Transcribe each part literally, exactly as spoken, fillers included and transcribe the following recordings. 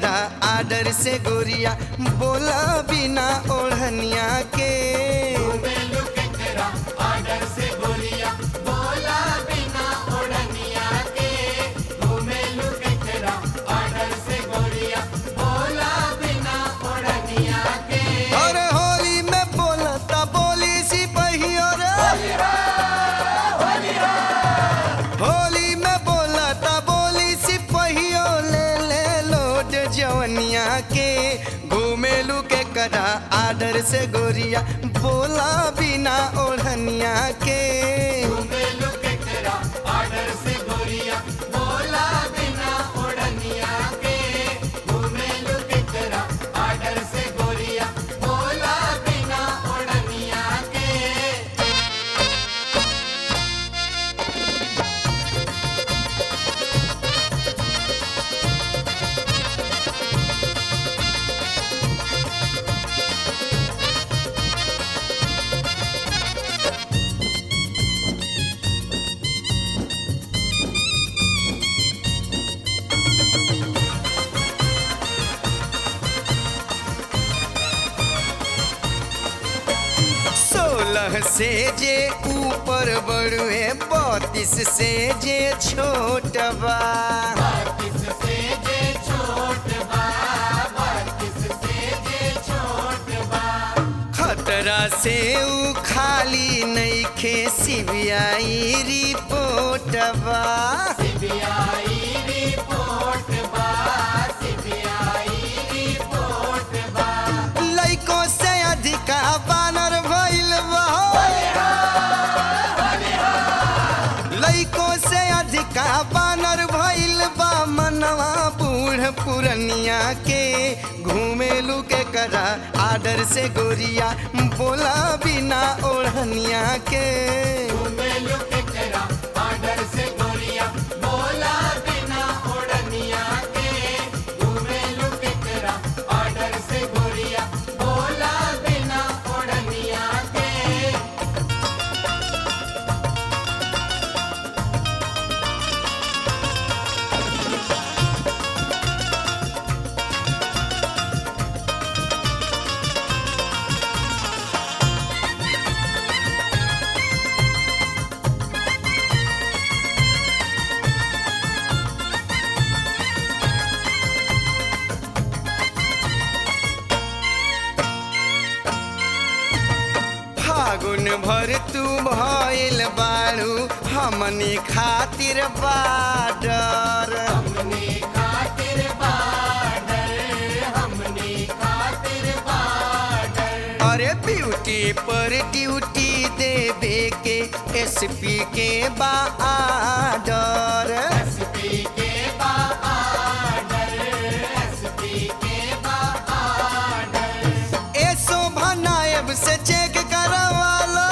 करा आदर से गोरिया बोला बिना ओढ़निया के। घूमेलू केकरा आदर से गोरिया बोला बिना ओढ़निया के। घूमेलू केकरा आदर से गोरिया बोला बिना ओढ़निया के। अरे होली में बोलता बोली सिपहिया रे, होली में बोलता बोली सिपहियो ले ले लोड जवनिया के। घूमेलू के करा आदर से गोरिया बोला बिना ओढ़निया के। घूमेलू केकरा आदर से गोरिया बोला बिना ओढ़निया के। घूमेलू केकरा आदर से गोरिया बोला बिना ओढ़निया के। सोलह से जे ऊपर बड़ुए बत्तीस से जे छोट बा। बत्तीस से जे छोट बा, बत्तीस से जे छोट बा। खतरा से ऊ खाली नइखे सीबीआई रिपोर्ट बा। सीबीआई रिपोर्ट बा, सीबीआई रिपोर्ट बा। लइको से अधिका बानर भइल बा। लइको से अधिका बानर भइल बा मनवा बूढ़ पुरनिया के। घूमेलू के करा आदर से गोरिया बोला बिना ओढ़निया के। घूमेलू केकरा आदर से गोरिया बोला बिना ओढ़निया के। घूमेलू केकरा आदर से गोरिया बोला बिना ओढ़निया के। फागुन भर तू भइल बारू हमनी खातिर बाडर। हमनी खातिर बाडर, हमनी खातिर बाडर। अरे ब्यूटी पर ड्यूटी देवे के एसपी के बा आडर। एसपी के बा आडर, एसपी के बा आडर। ए शोभा नायब से चेक करवालो।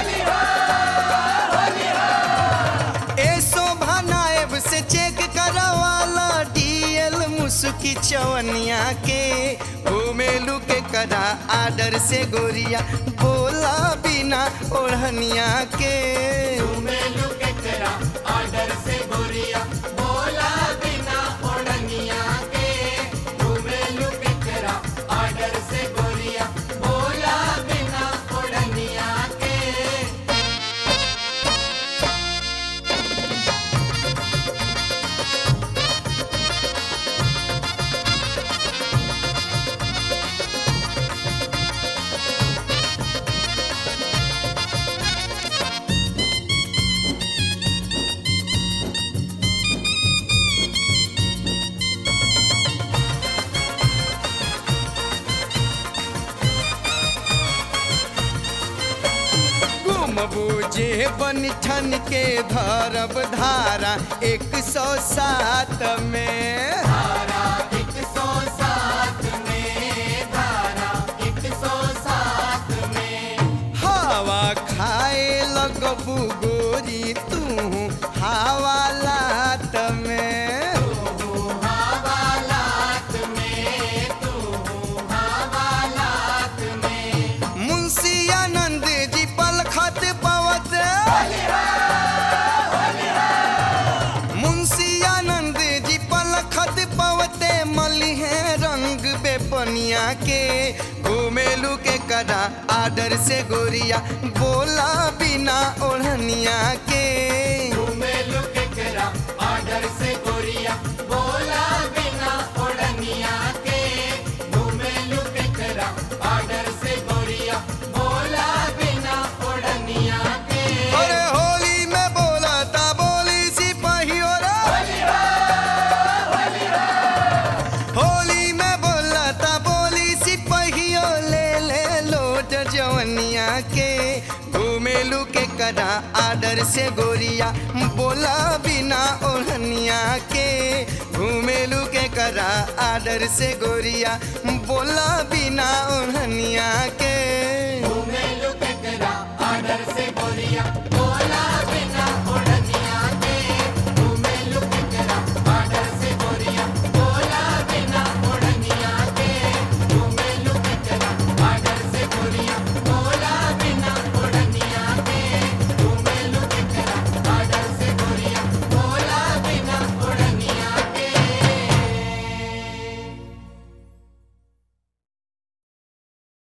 ए शोभा नायब से चेक करवाला डीएल मुसुकी चवनिया के। घूमेलू के करा आदर से गोरिया बोला बिना ओढ़निया के। घूमेलू केकरा आदर से गोरिया बोला बिना ओढ़निया के। घूमेलू केकरा आदर से गोरिया बोला बिना ओढ़निया के। बूझे बन ठन के धरब धारा एक सौ सात में। धारा एक सौ सात में, धारा एक सौ सात में। हवा खाए लगबू गोरी तू हवा लात में। तू हवालात में, तू हवालात में। मुंशी आनंद जी पलखत पवत। मुंशी आनंद जी पलखत पवत जवनिया के घूमेलू के करा आदर से गोरिया बोला बिना ओढ़निया के घूमेलू के करा आदर से गोरिया बोला बिना ओढ़निया के घूमेलू के करा आदर से गोरिया बोला बिना ओढ़निया के अरे होली में बोला था बोली सिपाहियों रे होली में बोला था बोली सिपाहियों ले ले लोट जवनिया के घूमेलू के करा आदर से गोरिया बोला बिना ओढ़निया के घूमेलू के करा आदर से गोरिया बोला बिना ओढ़निया के